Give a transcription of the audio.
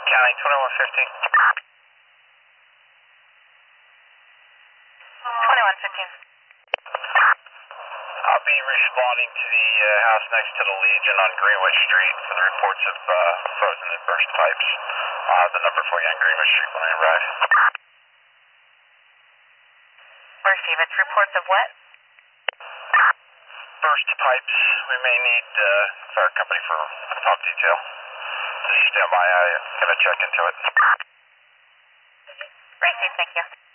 County 2115. 2115. I'll be responding to the house next to the Legion on Greenwich Street for the reports of frozen and burst pipes. I'll have the number for you on Greenwich Street when I arrive. Receive. It's reports of what? Burst pipes. We may need fire company for top detail. Please stand by. I'm going to check into it. Receive. Thank you.